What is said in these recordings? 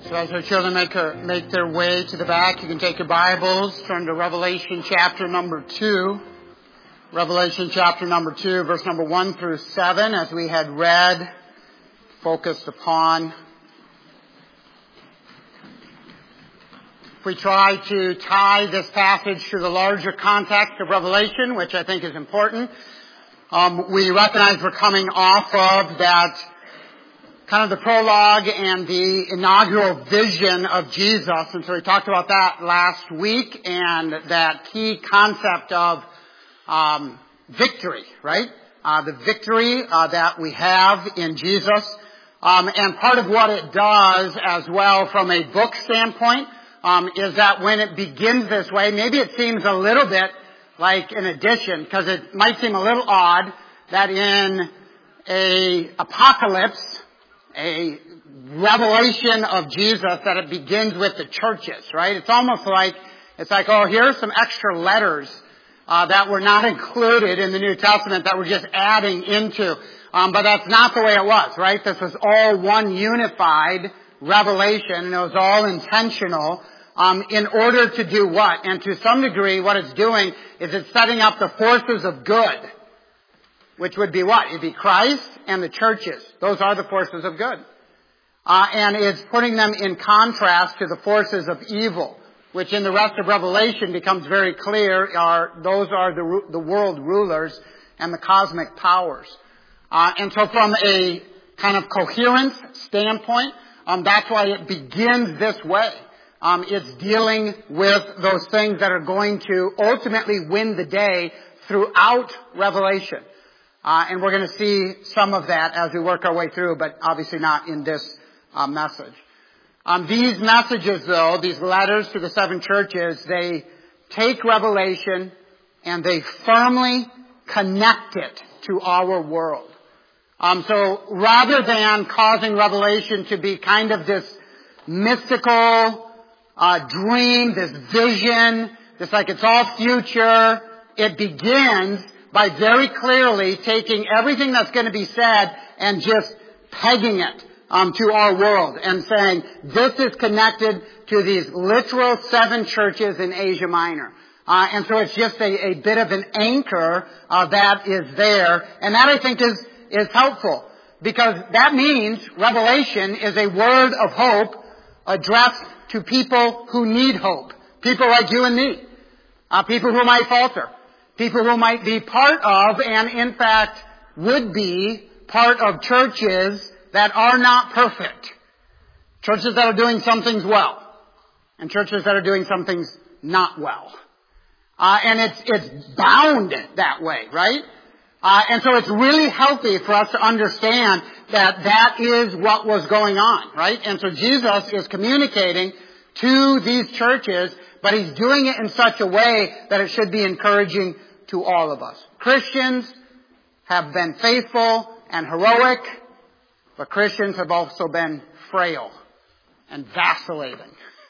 So as our children make their way to the back, you can take your Bibles, turn to Revelation chapter number 2. Revelation chapter number 2, verse number 1 through 7, as we had read, focused upon. If we try to tie this passage to the larger context of Revelation, which I think is important, we recognize we're coming off of that kind of the prologue and the inaugural vision of Jesus. And so we talked about that last week and that key concept of victory, right? The victory that we have in Jesus. And part of what it does as well from a book standpoint is that when it begins this way, maybe it seems a little bit like an addition, because it might seem a little odd that in a apocalypse, a revelation of Jesus, that it begins with the churches, right? It's almost like, oh, here are some extra letters that were not included in the New Testament that we're just adding into. But that's not the way it was, right? This was all one unified revelation, and it was all intentional in order to do what? And to some degree, what it's doing is it's setting up the forces of good, which would be what? It'd be Christ and the churches. Those are the forces of good. And it's putting them in contrast to the forces of evil, which in the rest of Revelation becomes very clear those are the world rulers and the cosmic powers. And so from a kind of coherence standpoint, that's why it begins this way. It's dealing with those things that are going to ultimately win the day throughout Revelation. And we're going to see some of that as we work our way through, but obviously not in this message. These messages, though, these letters to the seven churches, they take Revelation and they firmly connect it to our world. So rather than causing Revelation to be kind of this mystical dream, this vision, this like it's all future, it begins by very clearly taking everything that's going to be said and just pegging it to our world and saying, this is connected to these literal seven churches in Asia Minor. And so it's just a bit of an anchor that is there. And that I think is helpful, because that means Revelation is a word of hope addressed to people who need hope. People like you and me. People who might falter. People who might be part of, and in fact would be part of churches that are not perfect. Churches that are doing some things well. And churches that are doing some things not well. And it's bound that way, right? And so it's really healthy for us to understand that that is what was going on, right? And so Jesus is communicating to these churches, but he's doing it in such a way that it should be encouraging to all of us. Christians have been faithful and heroic, but Christians have also been frail and vacillating.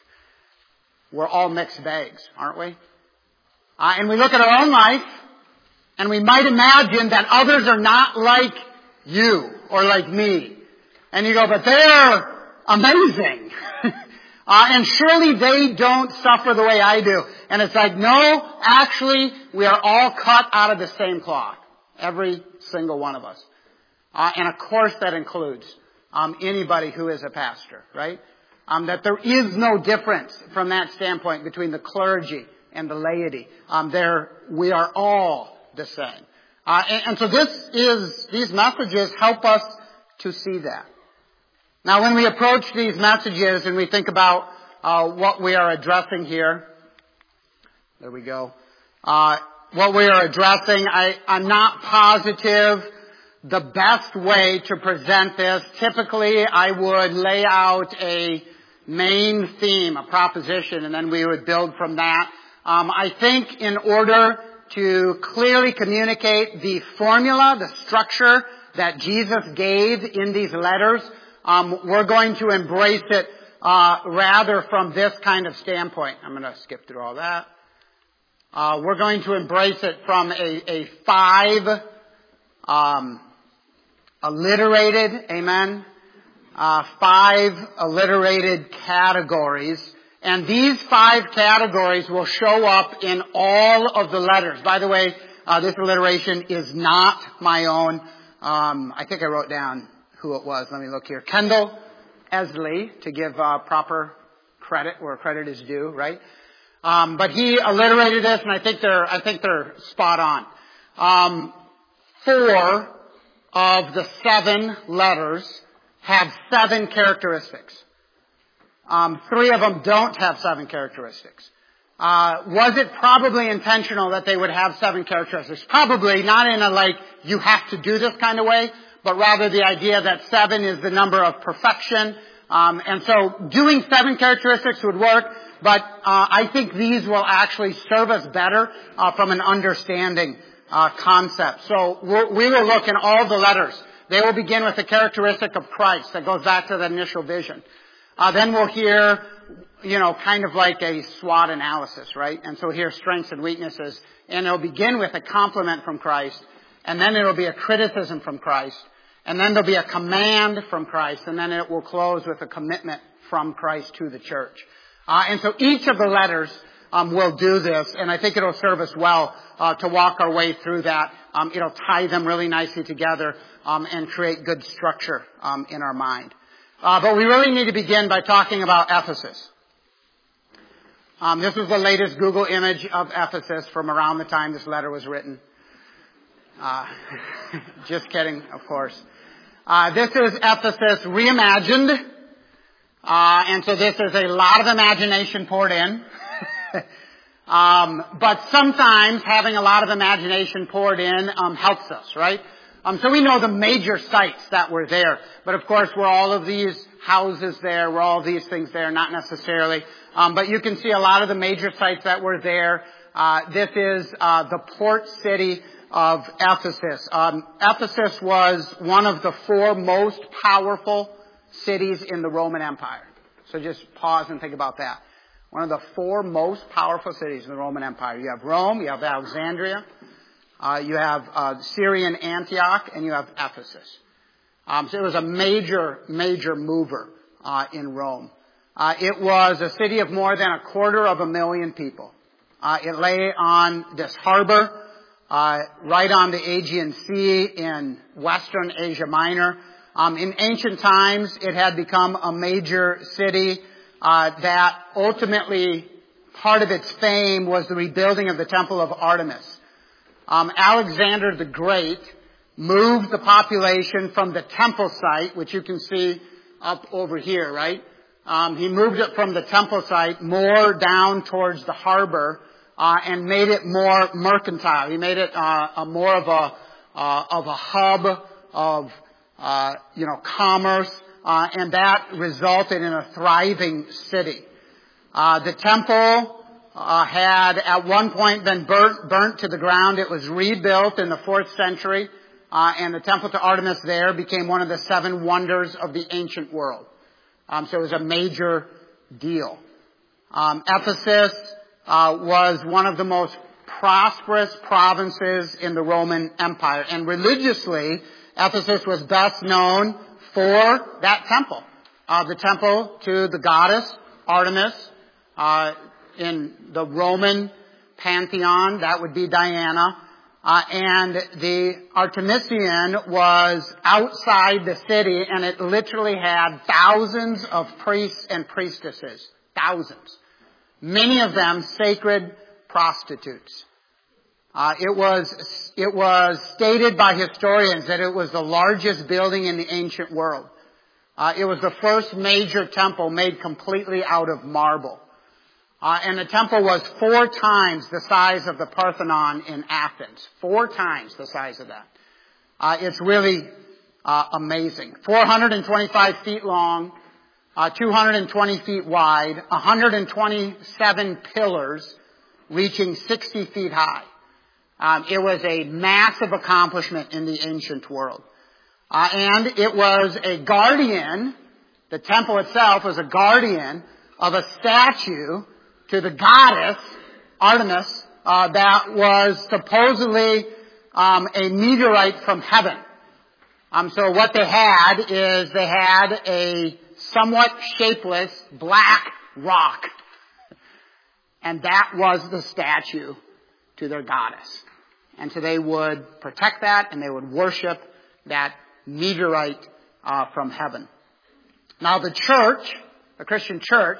We're all mixed bags, aren't we? And we look at our own life, and we might imagine that others are not like you or like me. And you go, but they're amazing. And surely they don't suffer the way I do. And it's like, no, actually, we are all cut out of the same cloth. Every single one of us. And of course that includes anybody who is a pastor, right? That there is no difference from that standpoint between the clergy and the laity. We are all the same. And so these messages help us to see that. Now, when we approach these messages and we think about what we are addressing here, there we go. What we are addressing, I'm not positive the best way to present this. Typically, I would lay out a main theme, a proposition, and then we would build from that. I think in order to clearly communicate the formula, the structure that Jesus gave in these letters, we're going to embrace it rather from this kind of standpoint. I'm going to skip through all that. We're going to embrace it from a five alliterated, amen, 5 alliterated categories. And these 5 categories will show up in all of the letters. By the way, this alliteration is not my own. I think I wrote down who it was. Let me look here. Kendall Esley, to give proper credit where credit is due, right? But he alliterated this, and I think they're spot on. 4 of the 7 letters have 7 characteristics. 3 of them don't have 7 characteristics. Was it probably intentional that they would have 7 characteristics? Probably, not in a you have to do this kind of way, but rather the idea that 7 is the number of perfection. And so doing 7 characteristics would work, but I think these will actually serve us better from an understanding concept. So we will look in all the letters. They will begin with a characteristic of Christ that goes back to the initial vision. Then we'll hear, kind of like a SWOT analysis, right? And so here, strengths and weaknesses. And it'll begin with a compliment from Christ. And then it'll be a criticism from Christ. And then there'll be a command from Christ. And then it will close with a commitment from Christ to the church. And so each of the letters will do this. And I think it'll serve us well to walk our way through that. It'll tie them really nicely together and create good structure in our mind. But we really need to begin by talking about Ephesus. This is the latest Google image of Ephesus from around the time this letter was written. Just kidding, of course. This is Ephesus reimagined. And so this is a lot of imagination poured in. But sometimes having a lot of imagination poured in helps us, right? So we know the major sites that were there. But of course, were all of these houses there? Were all these things there? Not necessarily. But you can see a lot of the major sites that were there. This is the port city of Ephesus. Ephesus was one of the 4 most powerful cities in the Roman Empire. So just pause and think about that. One of the 4 most powerful cities in the Roman Empire. You have Rome, you have Alexandria, you have Syrian Antioch, and you have Ephesus. So it was a major mover in Rome. It was a city of more than 250,000 people. It lay on this harbor right on the Aegean Sea in western Asia Minor. In ancient times, it had become a major city that ultimately, part of its fame was the rebuilding of the Temple of Artemis. Alexander the Great moved the population from the temple site, which you can see up over here, right? He moved it from the temple site more down towards the harbor and made it more mercantile. He made it more of a hub of commerce, and that resulted in a thriving city. The temple had at one point been burnt to the ground. It was rebuilt in the 4th century, and the temple to Artemis there became one of the 7 wonders of the ancient world. So it was a major deal. Ephesus was one of the most prosperous provinces in the Roman Empire, and religiously, Ephesus was best known for that temple. The temple to the goddess Artemis. In the Roman pantheon, that would be Diana. And the Artemisian was outside the city, and it literally had thousands of priests and priestesses. Thousands. Many of them sacred prostitutes. It was stated by historians that it was the largest building in the ancient world. It was the first major temple made completely out of marble. And the temple was 4 times the size of the Parthenon in Athens. 4 times the size of that. It's really amazing. 425 feet long, 220 feet wide, 127 pillars reaching 60 feet high. It was a massive accomplishment in the ancient world. And it was a guardian, the temple itself was a guardian of a statue to the goddess Artemis that was supposedly a meteorite from heaven. So what they had is they had a somewhat shapeless black rock. And that was the statue to their goddess. And so they would protect that and they would worship that meteorite from heaven. Now the church, the Christian church,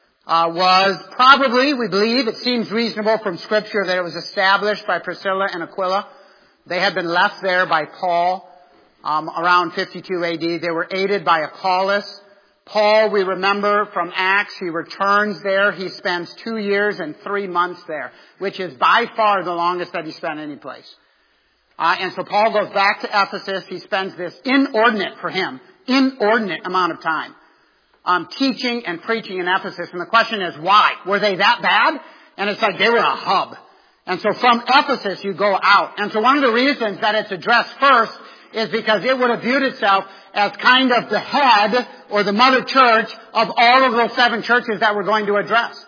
was probably, we believe, it seems reasonable from Scripture that it was established by Priscilla and Aquila. They had been left there by Paul around 52 AD. They were aided by Apollos. Paul, we remember from Acts, he returns there. He spends 2 years and 3 months there, which is by far the longest that he spent any place. And so Paul goes back to Ephesus. He spends this inordinate amount of time teaching and preaching in Ephesus. And the question is, why? Were they that bad? And it's like they were a hub. And so from Ephesus, you go out. And so one of the reasons that it's addressed first is because it would have viewed itself as kind of the head or the mother church of all of those 7 churches that we're going to address.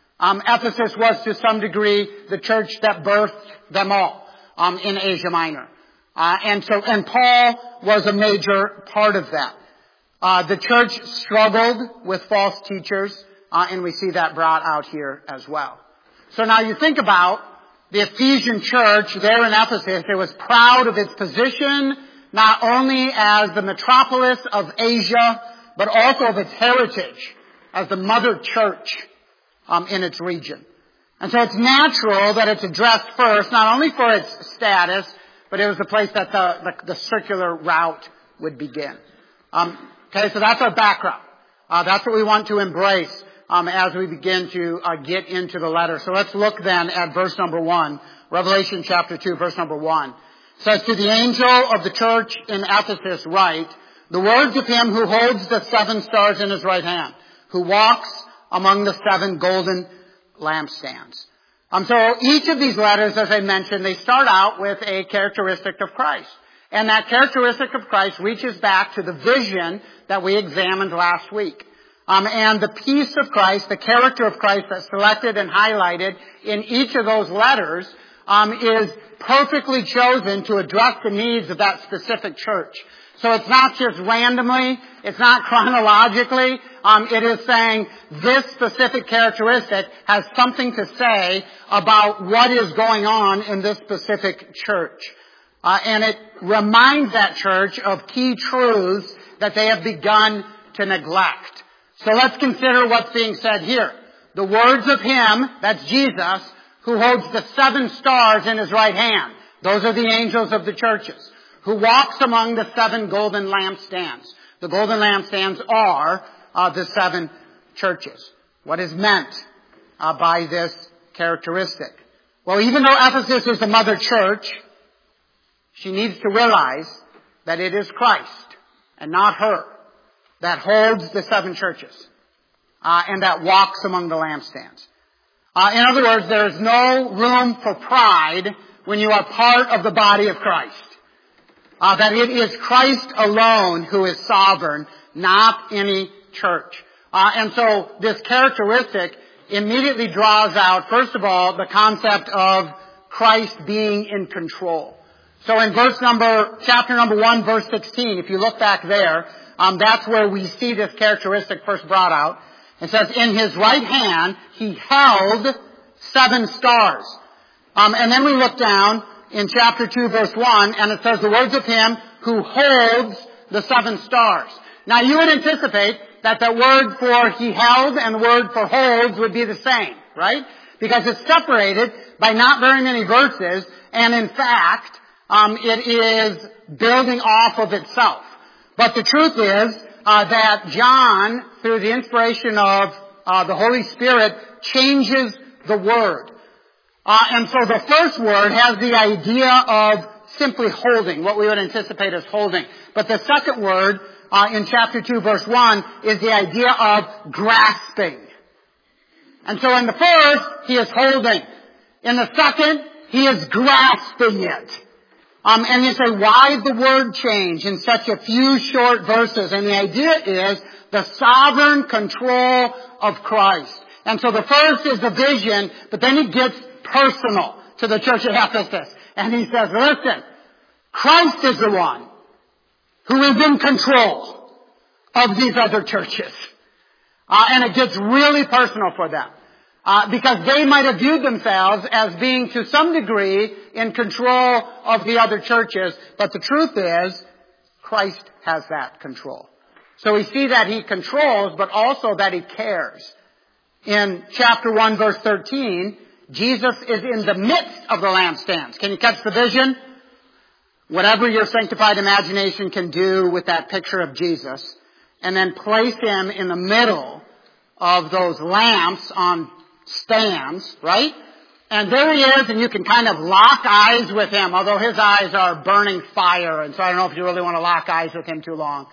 Ephesus was to some degree the church that birthed them all in Asia Minor. And Paul was a major part of that. The church struggled with false teachers, and we see that brought out here as well. So now you think about the Ephesian church there in Ephesus. It was proud of its position, not only as the metropolis of Asia, but also of its heritage as the mother church in its region. And so it's natural that it's addressed first, not only for its status, but it was the place that the circular route would begin. Okay, so that's our background. That's what we want to embrace as we begin to get into the letter. So let's look then at verse number 1, Revelation chapter 2, verse number 1. It says, "To the angel of the church in Ephesus write, the words of him who holds the 7 stars in his right hand, who walks among the 7 golden lampstands." So each of these letters, as I mentioned, they start out with a characteristic of Christ. And that characteristic of Christ reaches back to the vision that we examined last week. And the peace of Christ, the character of Christ that's selected and highlighted in each of those letters is perfectly chosen to address the needs of that specific church. So it's not just randomly, it's not chronologically, it is saying this specific characteristic has something to say about what is going on in this specific church. And it reminds that church of key truths that they have begun to neglect. So let's consider what's being said here. The words of him, that's Jesus, who holds the 7 stars in his right hand. Those are the angels of the churches. Who walks among the 7 golden lampstands. The golden lampstands are the 7 churches. What is meant by this characteristic? Well, even though Ephesus is the mother church, she needs to realize that it is Christ and not her that holds the 7 churches and that walks among the lampstands. In other words, there is no room for pride when you are part of the body of Christ. That it is Christ alone who is sovereign, not any church. And so this characteristic immediately draws out, first of all, the concept of Christ being in control. So in chapter number 1, verse 16, if you look back there, that's where we see this characteristic first brought out. It says, in his right hand, he held 7 stars. And then we look down in chapter 2, verse 1, and it says the words of him who holds the 7 stars. Now you would anticipate that the word for he held and the word for holds would be the same, right? Because it's separated by not very many verses, and in fact, it is building off of itself. But the truth is that John, through the inspiration of the Holy Spirit, changes the word. And so the first word has the idea of simply holding, what we would anticipate as holding. But the second word in chapter 2, verse 1, is the idea of grasping. And so in the first, he is holding. In the second, he is grasping it. And you say, why the word change in such a few short verses? And the idea is the sovereign control of Christ. And so the first is the vision, but then he gets personal to the church at Ephesus. And he says, listen, Christ is the one who is in control of these other churches. And it gets really personal for them. Because they might have viewed themselves as being to some degree in control of the other churches. But the truth is, Christ has that control. So we see that he controls, but also that he cares. In chapter 1, verse 13, Jesus is in the midst of the lampstands. Can you catch the vision? Whatever your sanctified imagination can do with that picture of Jesus, and then place him in the middle of those lamps on stands, right? And there he is, and you can kind of lock eyes with him, although his eyes are burning fire, and so I don't know if you really want to lock eyes with him too long.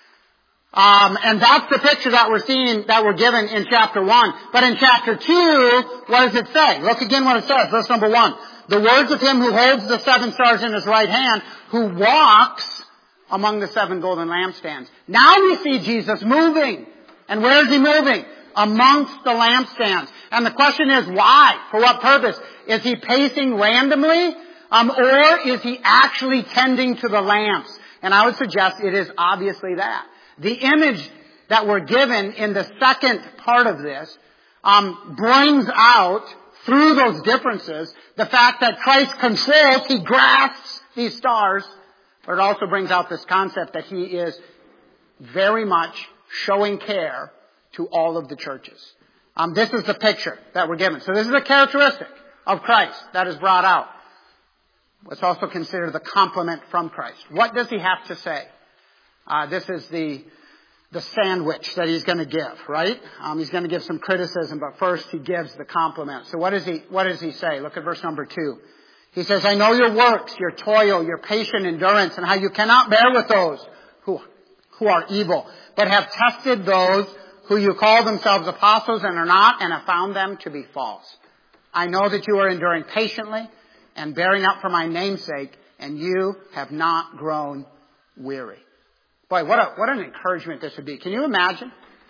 And that's the picture that we're seeing, that we're given in chapter 1. But in chapter 2, what does it say? Look again what it says, verse number 1. The words of him who holds the 7 stars in his right hand, who walks among the 7 golden lampstands. Now we see Jesus moving. And where is he moving? Amongst the lampstands. And the question is, why? For what purpose? Is he pacing randomly? Or is he actually tending to the lamps? And I would suggest it is obviously that. The image that we're given in the second part of this brings out, through those differences, the fact that Christ controls, he grasps these stars, but it also brings out this concept that he is very much showing care to all of the churches. This is the picture that we're given. So this is a characteristic of Christ that is brought out. Let's also consider the compliment from Christ. What does he have to say? This is the sandwich that he's going to give, right? He's going to give some criticism, but first he gives the compliment. So what does he say? Look at verse number 2. He says, I know your works, your toil, your patient endurance, and how you cannot bear with those who are evil, but have tested those who you call themselves apostles and are not, and have found them to be false. I know that you are enduring patiently and bearing up for my name's sake, and you have not grown weary. Boy, what an encouragement this would be. Can you imagine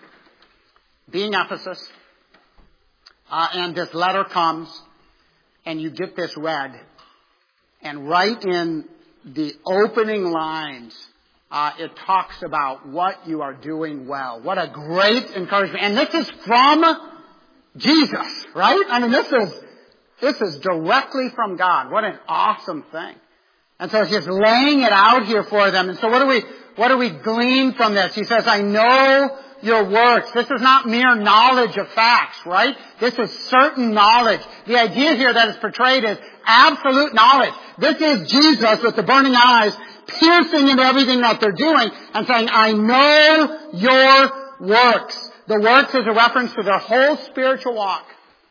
being Ephesus, and this letter comes, and you get this read, and right in the opening lines, it talks about what you are doing well. What a great encouragement. And this is from Jesus, right? I mean, this is directly from God. What an awesome thing. And so he's laying it out here for them. And so what do we glean from this? He says, I know your works. This is not mere knowledge of facts, right? This is certain knowledge. The idea here that is portrayed is absolute knowledge. This is Jesus with the burning eyes piercing into everything that they're doing and saying, I know your works. The works is a reference to their whole spiritual walk.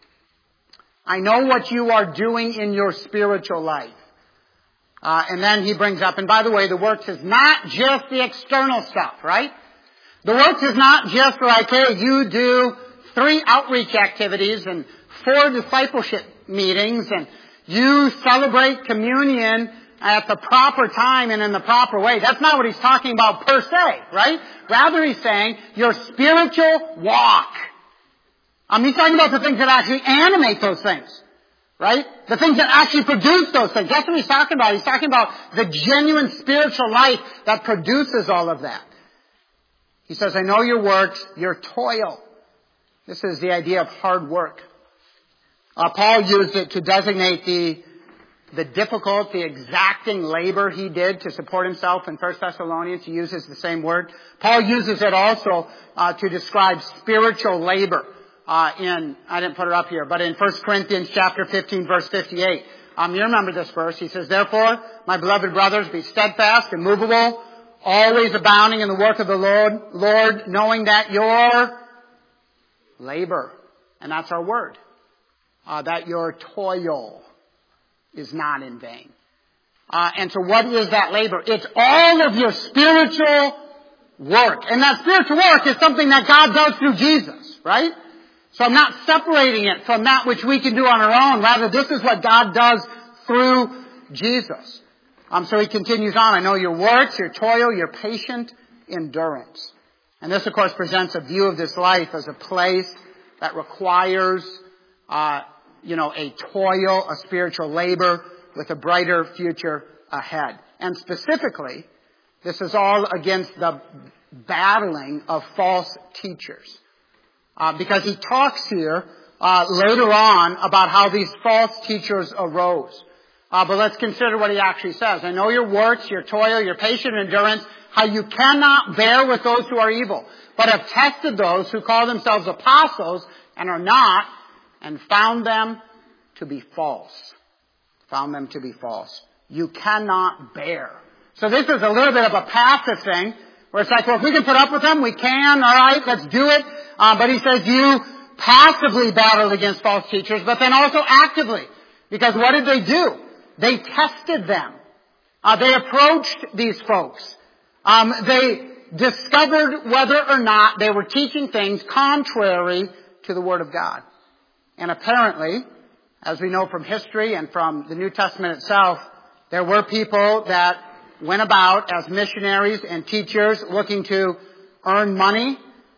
I know what you are doing in your spiritual life. And then he brings up, and by the way, the works is not just the external stuff, right? The works is not just like, hey, you do 3 outreach activities and 4 discipleship meetings and you celebrate communion at the proper time and in the proper way. That's not what he's talking about per se, right? Rather, he's saying your spiritual walk. He's talking about the things that actually animate those things. Right? The things that actually produce those things. That's what he's talking about. He's talking about the genuine spiritual life that produces all of that. He says, I know your works, your toil. This is the idea of hard work. Paul used it to designate the difficult, the exacting labor he did to support himself in 1 Thessalonians. He uses the same word. Paul uses it also to describe spiritual labor. I didn't put it up here, but in 1 Corinthians chapter 15, verse 58. You remember this verse. He says, therefore, my beloved brothers, be steadfast, immovable, always abounding in the work of the Lord, knowing that your labor, and that's our word, that your toil is not in vain. And so what is that labor? It's all of your spiritual work. And that spiritual work is something that God does through Jesus, right? So I'm not separating it from that which we can do on our own. Rather, this is what God does through Jesus. So he continues on. I know your works, your toil, your patient endurance. And this, of course, presents a view of this life as a place that requires, a toil, a spiritual labor with a brighter future ahead. And specifically, This is all against the battling of false teachers. Because he talks here later on about how these false teachers arose. But let's consider what he actually says. I know your works, your toil, your patient endurance, how you cannot bear with those who are evil, but have tested those who call themselves apostles and are not, and found them to be false. Found them to be false. You cannot bear. So this is a little bit of a passive thing, where it's like, well, if we can put up with them, we can, alright, let's do it. But he says you passively battled against false teachers, but then also actively. Because what did they do? They tested them. They approached these folks. They discovered whether or not they were teaching things contrary to the Word of God. And apparently, as we know from history and from the New Testament itself, there were people that went about as missionaries and teachers looking to earn money.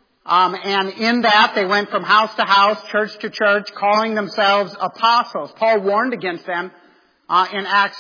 And in that, they went from house to house, church to church, calling themselves apostles. Paul warned against them in Acts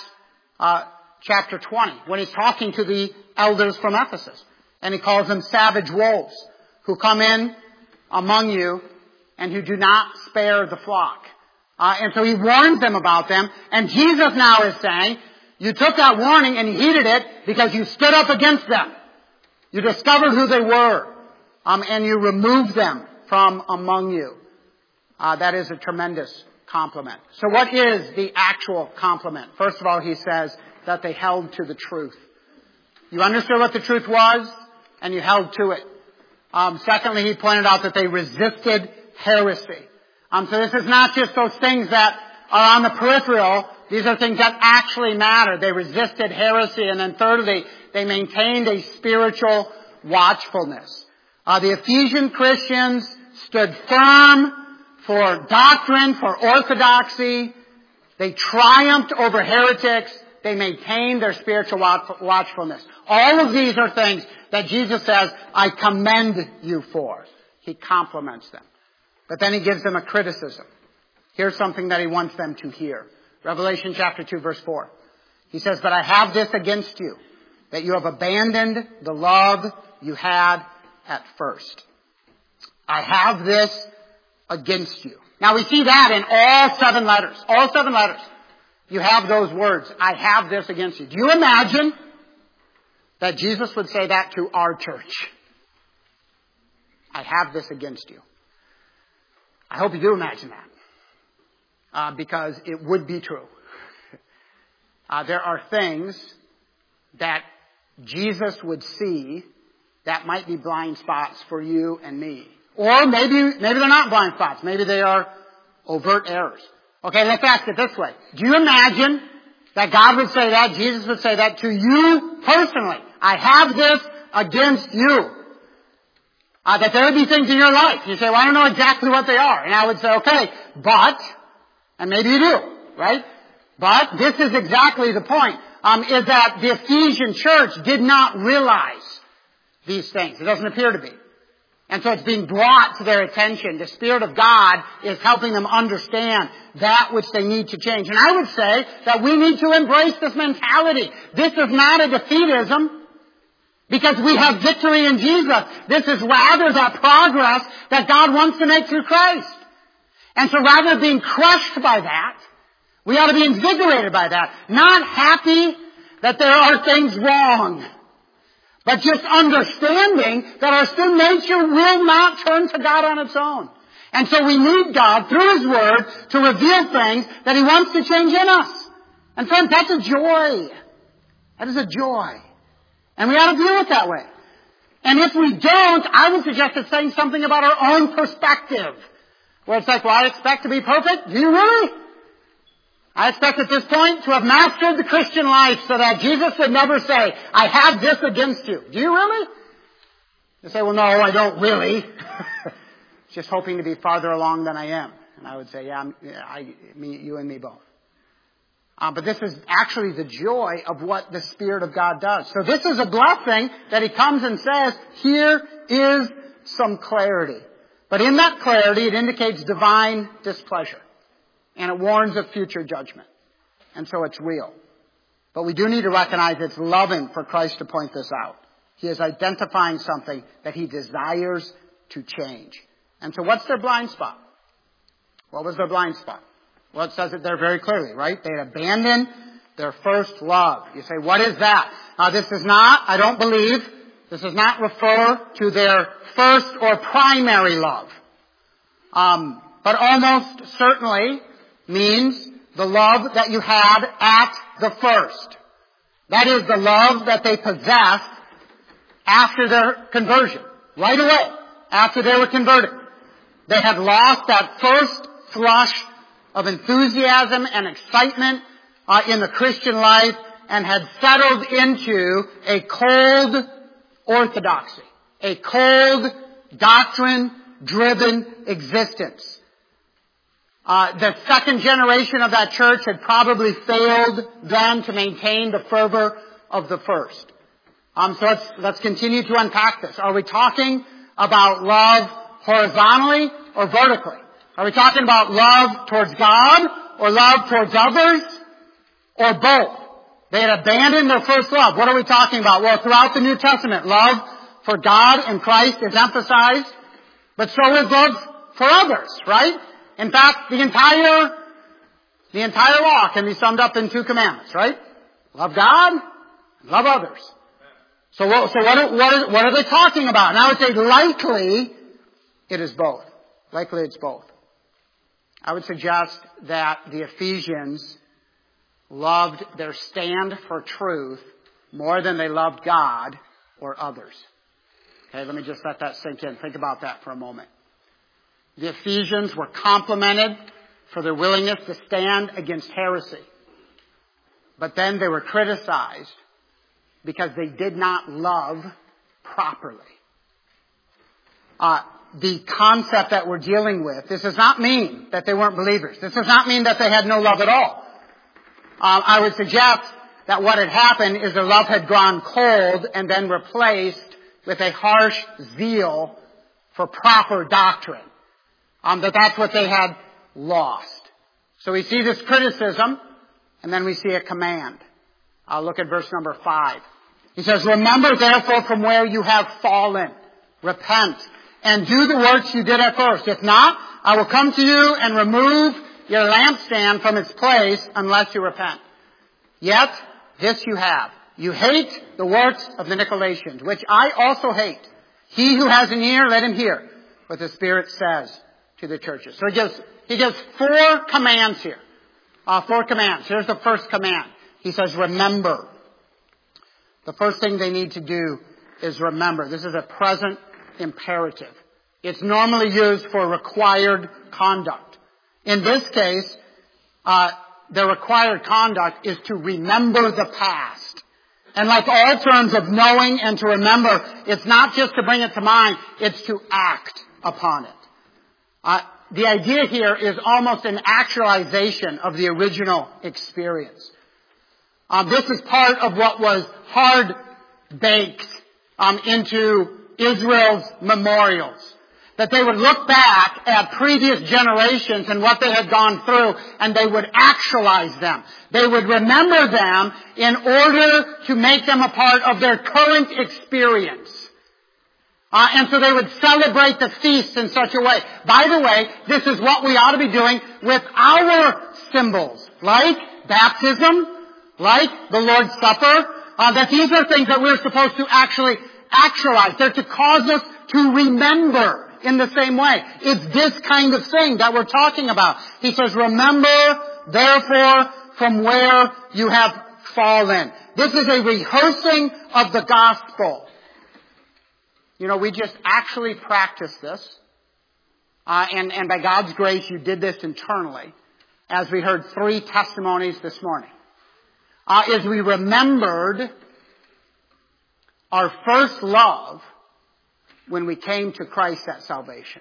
chapter 20, when he's talking to the elders from Ephesus. And he calls them savage wolves, who come in among you and who do not spare the flock. And so he warns them about them. And Jesus now is saying, you took that warning and you heeded it because you stood up against them. You discovered who they were. And you removed them from among you. That is a tremendous compliment. So what is the actual compliment? First of all, he says that they held to the truth. You understood what the truth was, and you held to it. Secondly, he pointed out that they resisted heresy. So this is not just those things that are on the peripheral. These are things that actually matter. They resisted heresy. And then thirdly, they maintained a spiritual watchfulness. The Ephesian Christians stood firm for doctrine, for orthodoxy. They triumphed over heretics. They maintained their spiritual watchfulness. All of these are things that Jesus says, I commend you for. He compliments them. But then he gives them a criticism. Here's something that he wants them to hear. Revelation chapter 2, verse 4. He says, but I have this against you, that you have abandoned the love you had at first. I have this against you. Now we see that in all 7 letters. All 7 letters. You have those words. I have this against you. Do you imagine that Jesus would say that to our church? I have this against you. I hope you do imagine that. Because it would be true. There are things that Jesus would see that might be blind spots for you and me. Or maybe they're not blind spots. Maybe they are overt errors. Okay, let's ask it this way. Do you imagine that God would say that, Jesus would say that to you personally? I have this against you. That there would be things in your life. You say, well, I don't know exactly what they are. And I would say, okay, but, and maybe you do, right? But this is exactly the point, is that the Ephesian church did not realize these things. It doesn't appear to be. And so it's being brought to their attention. The Spirit of God is helping them understand that which they need to change. And I would say that we need to embrace this mentality. This is not a defeatism because we have victory in Jesus. This is rather that progress that God wants to make through Christ. And so rather than being crushed by that, we ought to be invigorated by that. Not happy that there are things wrong, but just understanding that our sin nature will not turn to God on its own. And so we need God, through His Word, to reveal things that He wants to change in us. And friends, that's a joy. That is a joy. And we ought to view it that way. And if we don't, I would suggest it's saying something about our own perspective. Where it's like, well, I expect to be perfect. Do you really? I expect at this point to have mastered the Christian life so that Jesus would never say, I have this against you. Do you really? You say, well, no, I don't really. Just hoping to be farther along than I am. And I would say, you and me both. But this is actually the joy of what the Spirit of God does. So this is a blessing that He comes and says, here is some clarity. But in that clarity, it indicates divine displeasure. And it warns of future judgment. And so it's real. But we do need to recognize it's loving for Christ to point this out. He is identifying something that he desires to change. And so what's their blind spot? What was their blind spot? Well, it says it there very clearly, right? They had abandoned their first love. You say, what is that? This does not, I don't believe, this does not refer to their first or primary love. But almost certainly means the love that you had at the first. That is the love that they possessed after their conversion. Right away, after they were converted. They had lost that first flush of enthusiasm and excitement in the Christian life and had settled into a cold orthodoxy, a cold doctrine-driven existence. The second generation of that church had probably failed then to maintain the fervor of the first. So let's continue to unpack this. Are we talking about love horizontally or vertically? Are we talking about love towards God or love towards others or both? They had abandoned their first love. What are we talking about? Well, throughout the New Testament, love for God and Christ is emphasized, but so is love for others, right? In fact, the entire law can be summed up in 2 commandments, right? Love God, love others. So what are they talking about? And I would say likely it is both. Likely it's both. I would suggest that the Ephesians loved their stand for truth more than they loved God or others. Okay, let me just let that sink in. Think about that for a moment. The Ephesians were complimented for their willingness to stand against heresy. But then they were criticized because they did not love properly. The concept that we're dealing with, this does not mean that they weren't believers. This does not mean that they had no love at all. I would suggest that what had happened is their love had gone cold and then replaced with a harsh zeal for proper doctrine. That's what they had lost. So we see this criticism, and then we see a command. I'll look at verse number 5. He says, remember therefore from where you have fallen. Repent. And do the works you did at first. If not, I will come to you and remove your lampstand from its place unless you repent. Yet, this you have. You hate the works of the Nicolaitans, which I also hate. He who has an ear, let him hear what the Spirit says to the churches. So he gives 4 commands here. 4 commands. Here's the first command. He says, remember. The first thing they need to do is remember. This is a present imperative. It's normally used for required conduct. In this case, the required conduct is to remember the past. And like all terms of knowing and to remember, it's not just to bring it to mind, it's to act upon it. The idea here is almost an actualization of the original experience. This is part of what was hard-baked into Israel's memorials. That they would look back at previous generations and what they had gone through, and they would actualize them. They would remember them in order to make them a part of their current experience. And so they would celebrate the feast in such a way. By the way, this is what we ought to be doing with our symbols, like baptism, like the Lord's Supper, that these are things that we're supposed to actually actualize. They're to cause us to remember in the same way. It's this kind of thing that we're talking about. He says, remember, therefore, from where you have fallen. This is a rehearsing of the gospel. You know, we just actually practiced this. And by God's grace, you did this internally. As we heard 3 testimonies this morning. As we remembered our first love when we came to Christ at salvation.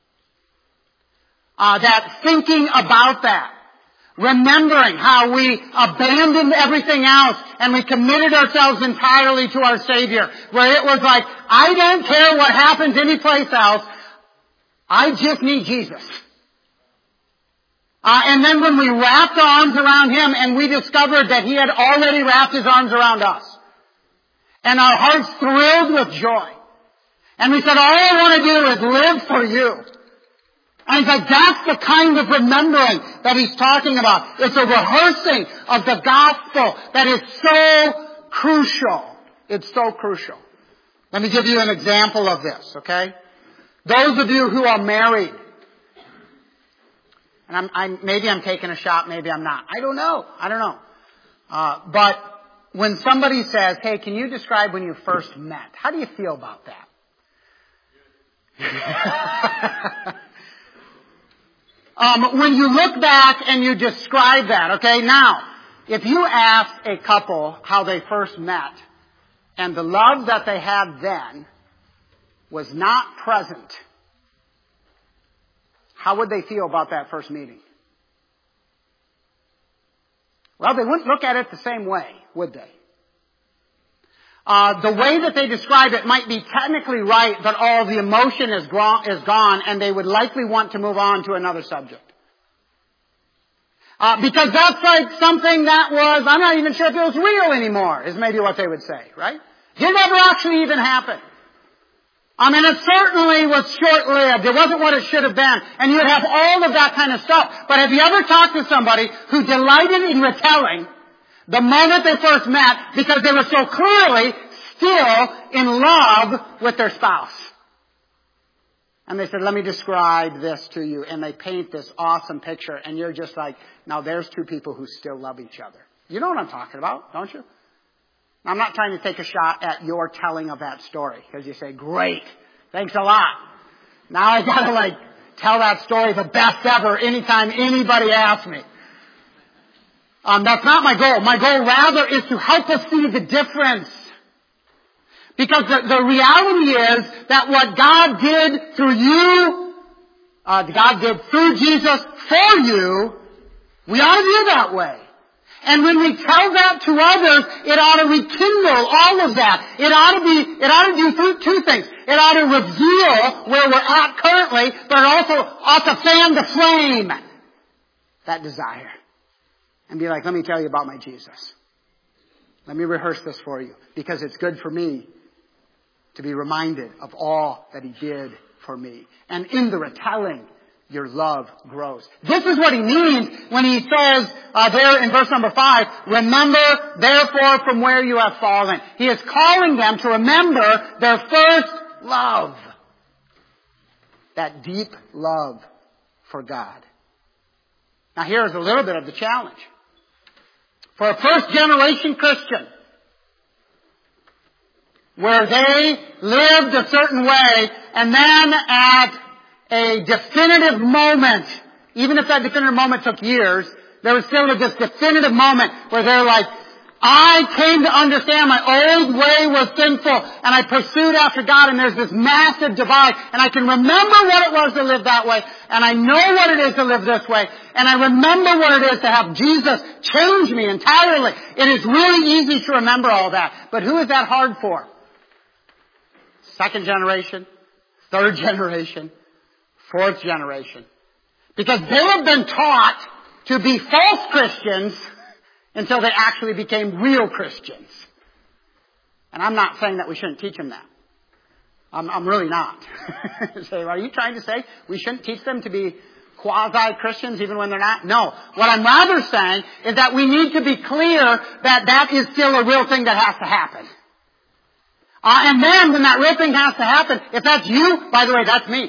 That thinking about that, remembering how we abandoned everything else and we committed ourselves entirely to our Savior, where it was like, I don't care what happens anyplace else, I just need Jesus. And then when we wrapped our arms around him and we discovered that he had already wrapped his arms around us. And our hearts thrilled with joy. And we said, all I want to do is live for you. And he's like, that's the kind of remembering that he's talking about. It's a rehearsing of the gospel that is so crucial. It's so crucial. Let me give you an example of this, okay? Those of you who are married, and maybe I'm taking a shot, maybe I'm not. I don't know. But when somebody says, hey, can you describe when you first met? How do you feel about that? When you look back and you describe that, okay? Now, if you ask a couple how they first met, and the love that they had then was not present, how would they feel about that first meeting? Well, they wouldn't look at it the same way, would they? The way that they describe it might be technically right, but all the emotion is gone, and they would likely want to move on to another subject. Because that's like something that was, I'm not even sure if it was real anymore, is maybe what they would say, right? Did it ever actually even happen? I mean, it certainly was short-lived. It wasn't what it should have been. And you would have all of that kind of stuff. But have you ever talked to somebody who delighted in retelling the moment they first met because they were so clearly still in love with their spouse? And they said, let me describe this to you. And they paint this awesome picture. And you're just like, now there's two people who still love each other. You know what I'm talking about, don't you? I'm not trying to take a shot at your telling of that story. Because you say, great, thanks a lot. Now I gotta tell that story the best ever anytime anybody asks me. That's not my goal. My goal rather is to help us see the difference. Because the reality is that what God did through you, God did through Jesus for you, we ought to do that way. And when we tell that to others, it ought to rekindle all of that. It ought to do two things. It ought to reveal where we're at currently, but it also ought to fan the flame. That desire. And be like, let me tell you about my Jesus. Let me rehearse this for you. Because it's good for me to be reminded of all that he did for me. And in the retelling, your love grows. This is what he means when he says there in verse number 5, remember therefore from where you have fallen. He is calling them to remember their first love. That deep love for God. Now here's a little bit of the challenge. For a first generation Christian, where they lived a certain way, and then at a definitive moment, even if that definitive moment took years, there was still this definitive moment where they're like, I came to understand my old way was sinful, and I pursued after God, and there's this massive divide, and I can remember what it was to live that way, and I know what it is to live this way, and I remember what it is to have Jesus change me entirely. It is really easy to remember all that, but who is that hard for? Second generation, third generation, fourth generation. Because they have been taught to be false Christians until they actually became real Christians. And I'm not saying that we shouldn't teach them that. I'm really not. Say, are you trying to say we shouldn't teach them to be quasi-Christians even when they're not? No. What I'm rather saying is that we need to be clear that that is still a real thing that has to happen. And then when that real thing has to happen, if that's you, by the way, that's me.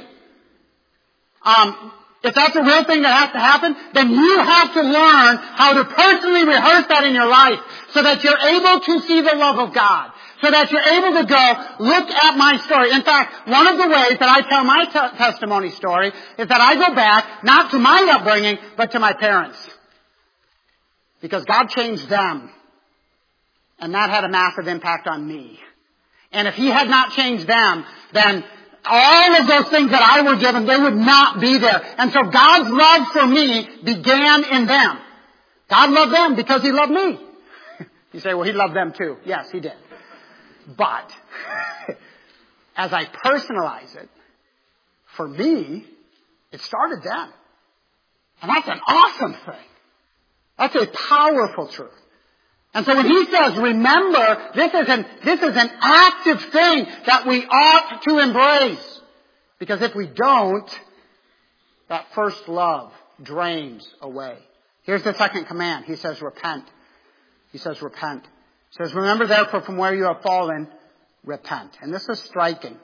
If that's a real thing that has to happen, then you have to learn how to personally rehearse that in your life so that you're able to see the love of God. So that you're able to go, look at my story. In fact, one of the ways that I tell my testimony story is that I go back, not to my upbringing, but to my parents. Because God changed them. And that had a massive impact on me. And if he had not changed them, then all of those things that I were given, they would not be there. And so God's love for me began in them. God loved them because he loved me. You say, well, he loved them too. Yes, he did. But as I personalize it, for me, it started then. And that's an awesome thing. That's a powerful truth. And so when he says, remember, this is an active thing that we ought to embrace. Because if we don't, that first love drains away. Here's the second command. He says, repent. He says, repent. He says, remember therefore from where you have fallen, repent. And this is striking.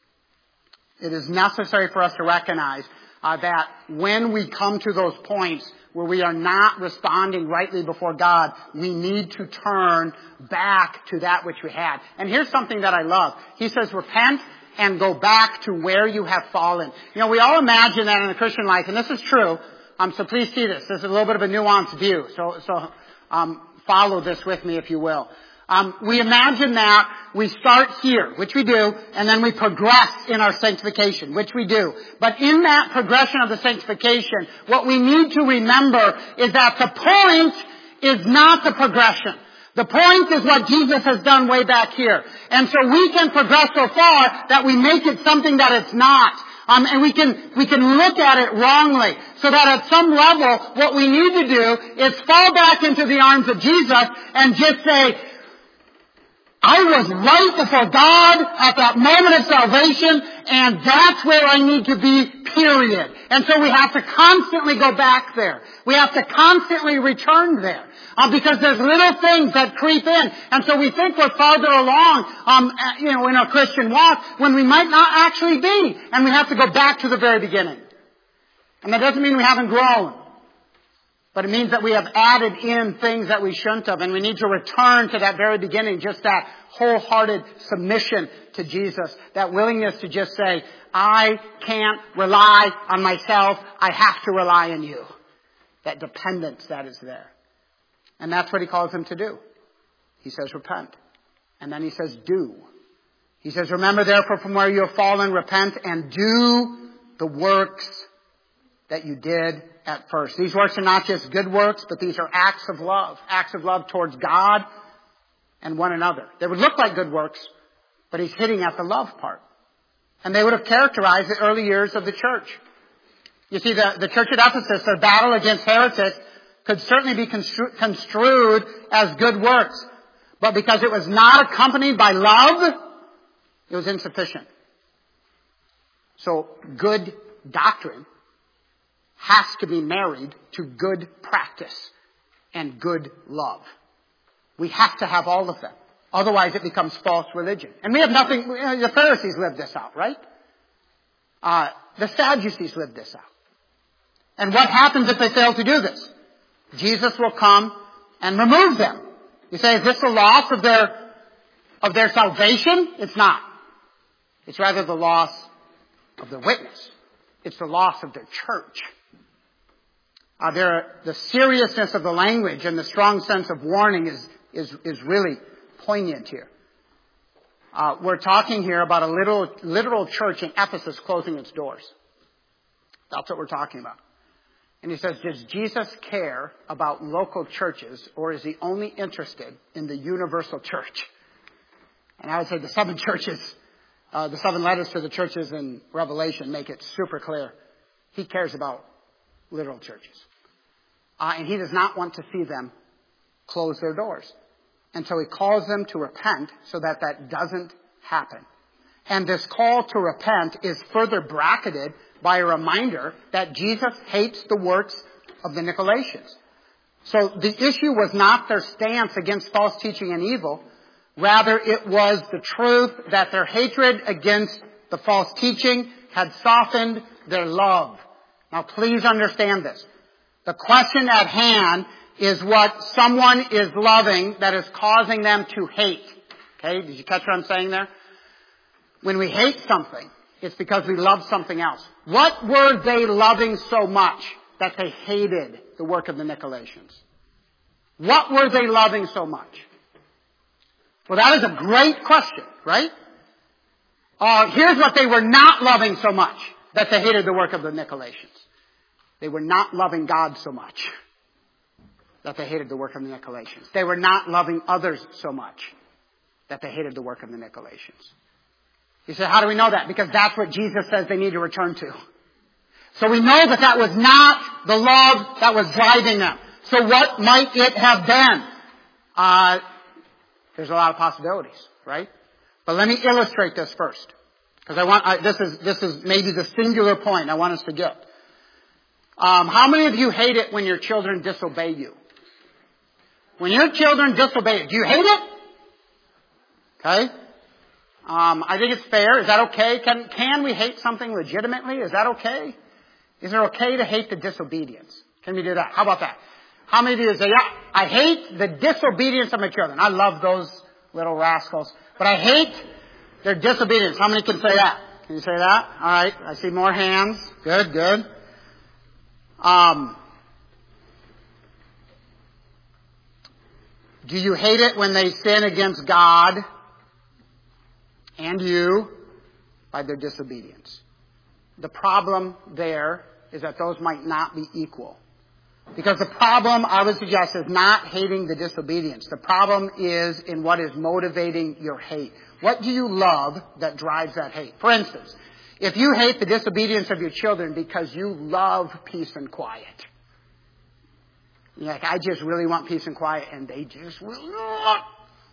It is necessary for us to recognize that when we come to those points where we are not responding rightly before God, we need to turn back to that which we had. And here's something that I love. He says, repent and go back to where you have fallen. You know, we all imagine that in the Christian life, and this is true. So please see this. This is a little bit of a nuanced view. So follow this with me, if you will. We imagine that we start here, which we do, and then we progress in our sanctification, which we do. But in that progression of the sanctification, what we need to remember is that the point is not the progression. The point is what Jesus has done way back here. And so we can progress so far that we make it something that it's not. And we can look at it wrongly. So that at some level, what we need to do is fall back into the arms of Jesus and just say, I was right before God at that moment of salvation, and that's where I need to be, period. And so we have to constantly go back there. We have to constantly return there. Because there's little things that creep in. And so we think we're farther along, in our Christian walk when we might not actually be. And we have to go back to the very beginning. And that doesn't mean we haven't grown. But it means that we have added in things that we shouldn't have. And we need to return to that very beginning, just that wholehearted submission to Jesus. That willingness to just say, I can't rely on myself. I have to rely on you. That dependence that is there. And that's what he calls them to do. He says, repent. And then he says, do. He says, remember therefore from where you have fallen, repent and do the works that you did at first. These works are not just good works, but these are acts of love towards God and one another. They would look like good works, but he's hitting at the love part. And they would have characterized the early years of the church. You see, the church at Ephesus, their battle against heretics could certainly be construed as good works. But because it was not accompanied by love, it was insufficient. So good doctrine has to be married to good practice and good love. We have to have all of them. Otherwise it becomes false religion. And we have nothing, the Pharisees lived this out, right? The Sadducees lived this out. And what happens if they fail to do this? Jesus will come and remove them. You say, is this the loss of their salvation? It's not. It's rather the loss of their witness. It's the loss of their church. The seriousness of the language and the strong sense of warning is really poignant here. We're talking here about a literal church in Ephesus closing its doors. That's what we're talking about. And he says, does Jesus care about local churches, or is he only interested in the universal church? And I would say the 7 churches, the 7 letters to the churches in Revelation make it super clear. He cares about literal churches. And he does not want to see them close their doors. And so he calls them to repent so that doesn't happen. And this call to repent is further bracketed by a reminder that Jesus hates the works of the Nicolaitans. So the issue was not their stance against false teaching and evil. Rather, it was the truth that their hatred against the false teaching had softened their love. Now please understand this. The question at hand is what someone is loving that is causing them to hate. Okay, did you catch what I'm saying there? When we hate something, it's because we love something else. What were they loving so much that they hated the work of the Nicolaitans? What were they loving so much? Well, that is a great question, right? Here's what they were not loving so much that they hated the work of the Nicolaitans. They were not loving God so much that they hated the work of the Nicolaitans. They were not loving others so much that they hated the work of the Nicolaitans. You say, how do we know that? Because that's what Jesus says they need to return to. So we know that that was not the love that was driving them. So what might it have been? There's a lot of possibilities, right? But let me illustrate this first. Because this is maybe the singular point I want us to get. How many of you hate it when your children disobey you? When your children disobey you, do you hate it? Okay? I think it's fair. Is that okay? Can we hate something legitimately? Is that okay? Is it okay to hate the disobedience? Can we do that? How about that? How many of you say, yeah, I hate the disobedience of my children. I love those little rascals. But I hate their disobedience. How many can say that? Can you say that? All right. I see more hands. Good, good. Do you hate it when they sin against God and you by their disobedience? The problem there is that those might not be equal. Because the problem, I would suggest, is not hating the disobedience. The problem is in what is motivating your hate. What do you love that drives that hate? For instance, if you hate the disobedience of your children because you love peace and quiet. You're like, I just really want peace and quiet, and they just will not.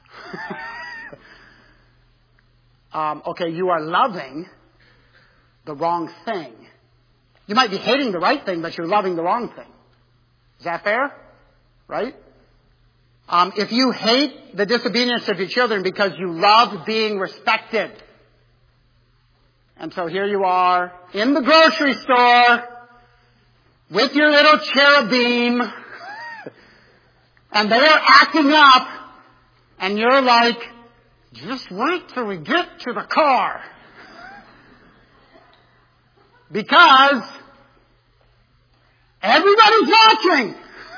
Okay, you are loving the wrong thing. You might be hating the right thing, but you're loving the wrong thing. Is that fair? Right? If you hate the disobedience of your children because you love being respected. And so here you are in the grocery store with your little cherubim and they are acting up and you're like, just wait till we get to the car. Because everybody's watching.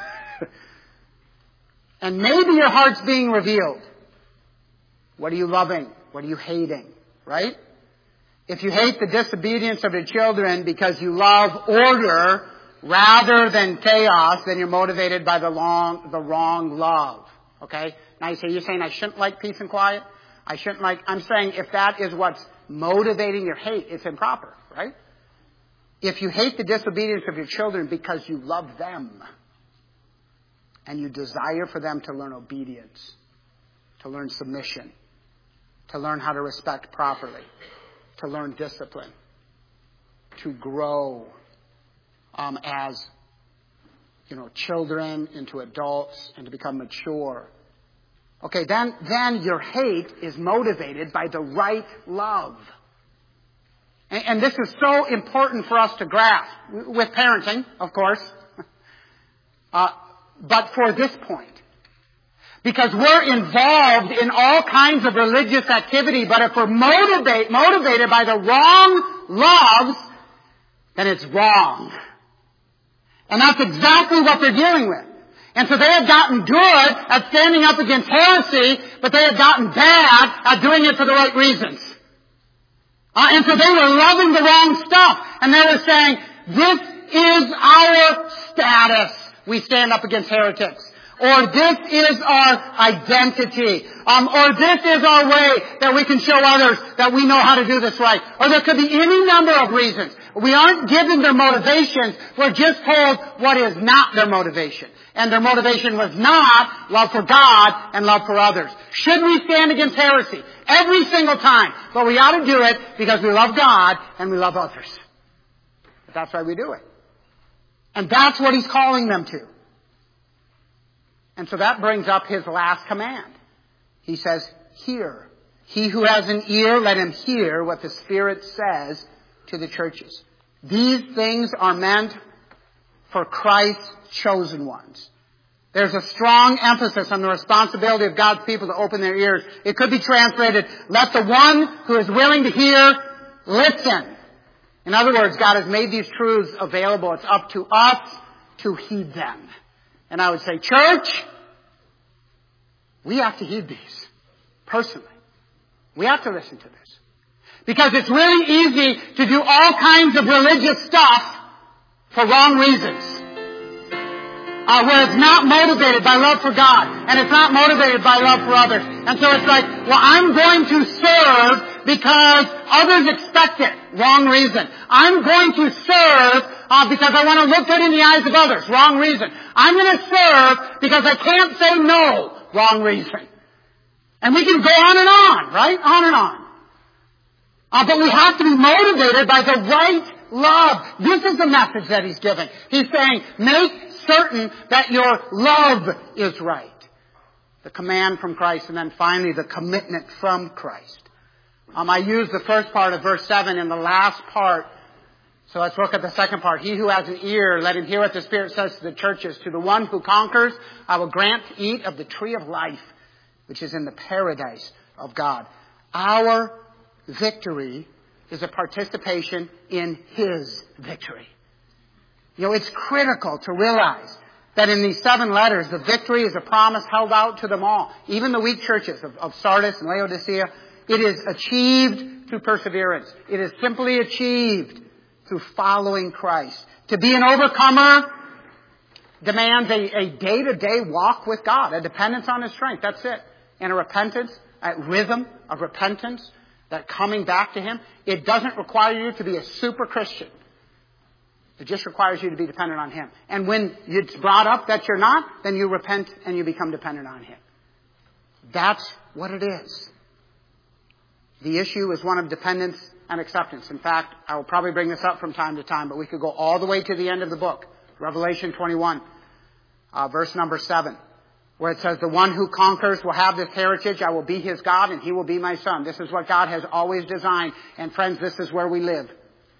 And maybe your heart's being revealed. What are you loving? What are you hating? Right? If you hate the disobedience of your children because you love order rather than chaos, then you're motivated by the wrong love. Okay? Now you're saying I shouldn't like peace and quiet? I'm saying if that is what's motivating your hate, it's improper. Right? If you hate the disobedience of your children because you love them and you desire for them to learn obedience, to learn submission, to learn how to respect properly, to learn discipline, to grow as children into adults and to become mature. Okay, then your hate is motivated by the right love. And this is so important for us to grasp, with parenting, of course, but for this point. Because we're involved in all kinds of religious activity, but if we're motivated by the wrong loves, then it's wrong. And that's exactly what they're dealing with. And so they have gotten good at standing up against heresy, but they have gotten bad at doing it for the right reasons. And so they were loving the wrong stuff. And they were saying, this is our status. We stand up against heretics. Or this is our identity. Or this is our way that we can show others that we know how to do this right. Or there could be any number of reasons. We aren't given their motivations. We're just told what is not their motivation. And their motivation was not love for God and love for others. Should we stand against heresy? Every single time. But we ought to do it because we love God and we love others. But that's why we do it. And that's what he's calling them to. And so that brings up his last command. He says, hear. He who has an ear, let him hear what the Spirit says to the churches. These things are meant for Christ's chosen ones. There's a strong emphasis on the responsibility of God's people to open their ears. It could be translated, let the one who is willing to hear, listen. In other words, God has made these truths available. It's up to us to heed them. And I would say, church, we have to heed these. Personally. We have to listen to this. Because it's really easy to do all kinds of religious stuff for wrong reasons. Where it's not motivated by love for God. And it's not motivated by love for others. And so it's like, well, I'm going to serve because others expect it. Wrong reason. I'm going to serve because I want to look good in the eyes of others. Wrong reason. I'm going to serve because I can't say no. Wrong reason. And we can go on and on, right? On and on. But we have to be motivated by the right love. This is the message that he's giving. He's saying, make certain that your love is right. The command from Christ, and then finally the commitment from Christ. I used the first part of verse 7 in the last part. So let's look at the second part. He who has an ear, let him hear what the Spirit says to the churches. To the one who conquers, I will grant to eat of the tree of life, which is in the paradise of God. Our victory is a participation in His victory. It's critical to realize that in these 7 letters, the victory is a promise held out to them all. Even the weak churches of Sardis and Laodicea, it is achieved through perseverance. It is simply achieved through following Christ. To be an overcomer demands a day-to-day walk with God, a dependence on His strength. That's it. And a repentance, a rhythm of repentance, that coming back to Him. It doesn't require you to be a super Christian. It just requires you to be dependent on Him. And when it's brought up that you're not, then you repent and you become dependent on Him. That's what it is. The issue is one of dependence and acceptance. In fact, I will probably bring this up from time to time, but we could go all the way to the end of the book. Revelation 21, verse number 7, where it says, the one who conquers will have this heritage. I will be his God and he will be my son. This is what God has always designed. And friends, this is where we live.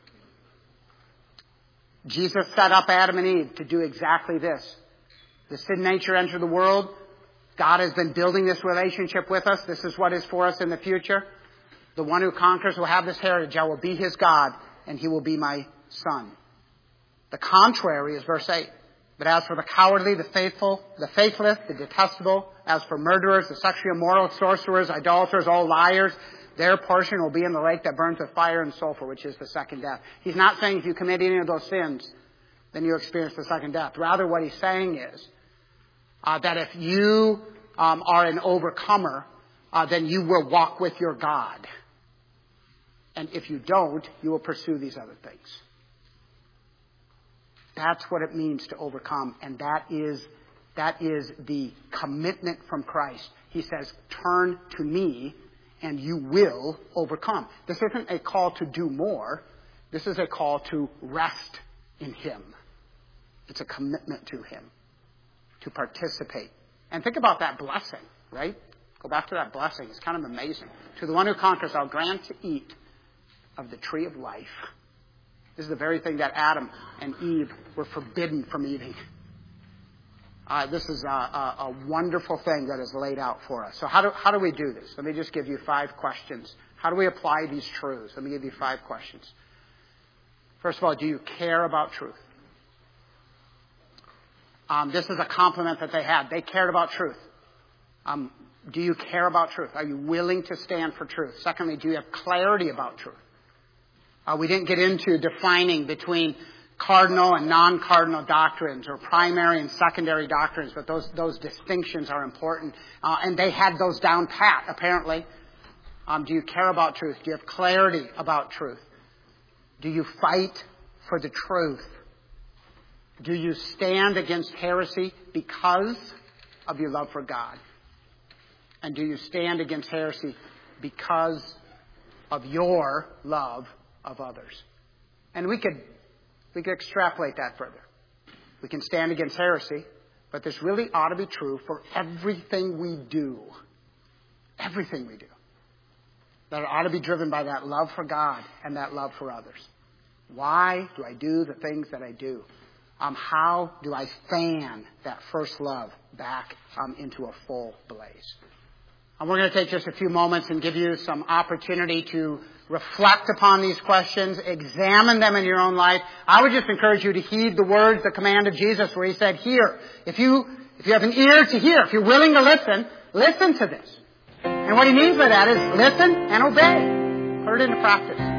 Jesus set up Adam and Eve to do exactly this. The sin nature entered the world. God has been building this relationship with us. This is what is for us in the future. The one who conquers will have this heritage. I will be his God, and he will be my son. The contrary is verse 8. But as for the cowardly, the faithless, the detestable, as for murderers, the sexually immoral, sorcerers, idolaters, all liars, their portion will be in the lake that burns with fire and sulfur, which is the second death. He's not saying if you commit any of those sins, then you experience the second death. Rather, what he's saying is that if you are an overcomer, then you will walk with your God. And if you don't, you will pursue these other things. That's what it means to overcome. And that is the commitment from Christ. He says, turn to me and you will overcome. This isn't a call to do more. This is a call to rest in Him. It's a commitment to Him, to participate. And think about that blessing, right? Go back to that blessing. It's kind of amazing. To the one who conquers, I'll grant to eat of the tree of life. This is the very thing that Adam and Eve were forbidden from eating. This is a wonderful thing that is laid out for us. So how do we do this? Let me just give you 5 questions. How do we apply these truths? Let me give you 5 questions. First of all, do you care about truth? This is a compliment that they had. They cared about truth. Do you care about truth? Are you willing to stand for truth? Secondly, do you have clarity about truth? We didn't get into defining between cardinal and non-cardinal doctrines or primary and secondary doctrines, but those distinctions are important. And they had those down pat, apparently. Do you care about truth? Do you have clarity about truth? Do you fight for the truth? Do you stand against heresy because of your love for God? And do you stand against heresy because of your love of others? And we could extrapolate that further. We can stand against heresy, but this really ought to be true for everything we do. Everything we do. That it ought to be driven by that love for God and that love for others. Why do I do the things that I do? How do I fan that first love back into a full blaze? And we're going to take just a few moments and give you some opportunity to reflect upon these questions, examine them in your own life. I would just encourage you to heed the words, the command of Jesus, where He said, hear. If you have an ear to hear, if you're willing to listen to this. And what He means by that is listen and obey. Put it into practice.